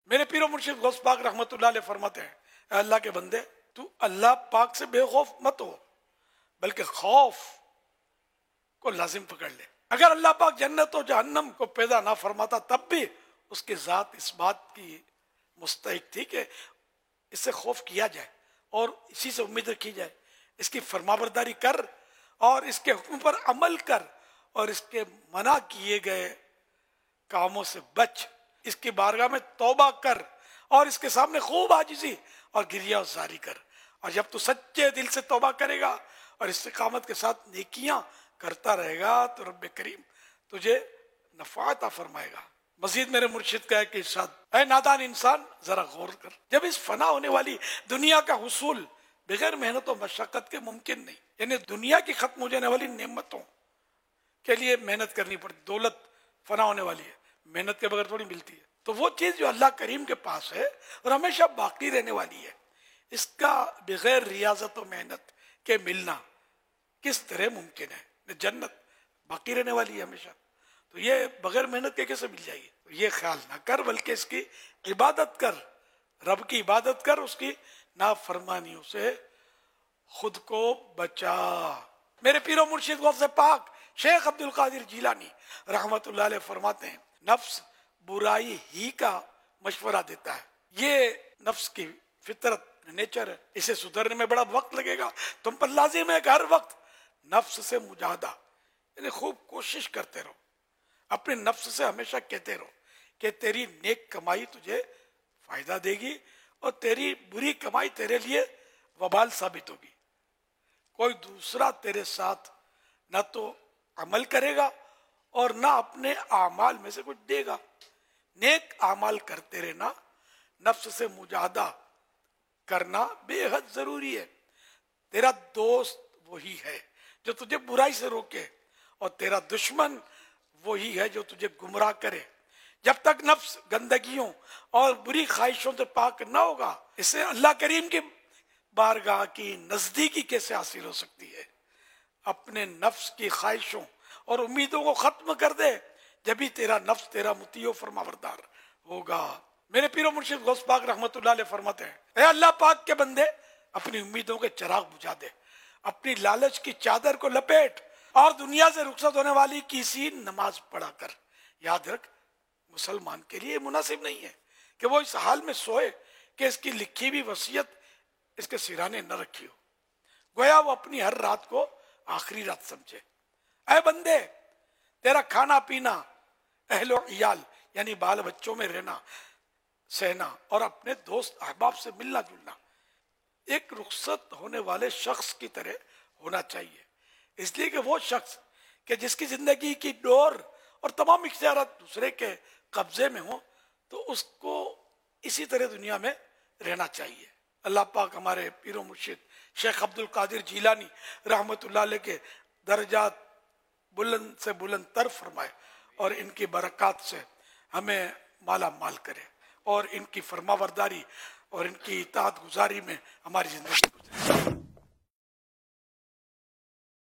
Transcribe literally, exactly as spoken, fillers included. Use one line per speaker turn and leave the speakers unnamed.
میرے پیر و مرشد غوث پاک رحمت اللہ علیہ فرماتے ہیں، اے اللہ کے بندے، تو اللہ پاک سے بے خوف مت ہو، بلکہ خوف کو لازم پکڑ لے۔ اگر اللہ پاک جنت و جہنم کو پیدا نہ فرماتا تب بھی اس کی ذات اس بات کی مستحق تھی کہ اس سے خوف کیا جائے اور اسی سے امید رکھی جائے۔ اس کی فرمانبرداری کر اور اس کے حکم پر عمل کر اور اس کے منع کیے گئے کاموں سے بچ، اس کی بارگاہ میں توبہ کر اور اس کے سامنے خوب عاجزی اور گریہ زاری کر۔ اور جب تو سچے دل سے توبہ کرے گا اور استقامت کے ساتھ نیکیاں کرتا رہے گا تو رب کریم تجھے نفع عطا فرمائے گا۔ مزید میرے مرشد کا ہے کہ ارشاد، اے نادان انسان ذرا غور کر، جب اس فنا ہونے والی دنیا کا حصول بغیر محنت و مشقت کے ممکن نہیں، یعنی دنیا کی ختم ہو جانے والی نعمتوں کے لیے محنت کرنی پڑتی، دولت فنا ہونے والی ہے، محنت کے بغیر تھوڑی ملتی ہے، تو وہ چیز جو اللہ کریم کے پاس ہے اور ہمیشہ باقی رہنے والی ہے، اس کا بغیر ریاضت و محنت کے ملنا کس طرح ممکن ہے؟ جنت باقی رہنے والی ہے ہمیشہ، تو یہ بغیر محنت کے کیسے مل جائے گی؟ تو یہ خیال نہ کر، بلکہ اس کی عبادت کر، رب کی عبادت کر، اس کی نافرمانیوں سے خود کو بچا۔ میرے پیر و مرشد غوث پاک شیخ عبد القادر جیلانی رحمت اللہ علیہ فرماتے ہیں، نفس برائی ہی کا مشورہ دیتا ہے، یہ نفس کی فطرت نیچر ہے، اسے سدھرنے میں بڑا وقت لگے گا، تم پر لازم ہے کہ ہر وقت نفس سے مجاہدہ، یعنی خوب کوشش کرتے رہو، اپنے نفس سے ہمیشہ کہتے رہو کہ تیری نیک کمائی تجھے فائدہ دے گی اور تیری بری کمائی تیرے لیے وبال ثابت ہوگی۔ کوئی دوسرا تیرے ساتھ نہ تو عمل کرے گا اور نہ اپنے اعمال میں سے کچھ دے گا۔ نیک اعمال کرتے رہنا، نفس سے مجاہدہ کرنا بے حد ضروری ہے۔ تیرا دوست وہی ہے جو تجھے برائی سے روکے اور تیرا دشمن وہی ہے جو تجھے گمراہ کرے۔ جب تک نفس گندگیوں اور بری خواہشوں سے پاک نہ ہوگا، اسے اللہ کریم کی بارگاہ کی نزدیکی کیسے حاصل ہو سکتی ہے؟ اپنے نفس کی خواہشوں اور امیدوں کو ختم کر دے، جبھی تیرا نفس تیرا مطیع و فرمانبردار ہوگا۔ میرے پیر و مرشد غوث پاک رحمت اللہ علیہ فرماتے ہیں، اے اللہ پاک کے بندے، اپنی امیدوں کے چراغ بجھا دے، اپنی لالچ کی چادر کو لپیٹ اور دنیا سے رخصت ہونے والی کسی نماز پڑھا کر۔ یاد رکھ، مسلمان کے لیے مناسب نہیں ہے کہ وہ اس حال میں سوئے کہ اس کی لکھی ہوئی وصیت اس کے سرانے نہ رکھی ہو، گویا وہ اپنی ہر رات کو آخری رات سمجھے۔ اے بندے، تیرا کھانا پینا، اہل و عیال یعنی بال بچوں میں رہنا سہنا اور اپنے دوست احباب سے ملنا جلنا ایک رخصت ہونے والے شخص کی طرح ہونا چاہیے، اس لیے کہ وہ شخص کہ جس کی زندگی کی ڈور اور تمام اختیارات دوسرے کے قبضے میں ہوں، تو اس کو اسی طرح دنیا میں رہنا چاہیے۔ اللہ پاک ہمارے پیر و مرشد شیخ عبد القادر جیلانی رحمت اللہ علیہ کے درجات بلند سے بلند تر فرمائے اور ان کی برکات سے ہمیں مالا مال کرے اور ان کی فرمانبرداری اور ان کی اطاعت گزاری میں ہماری زندگی گزرے۔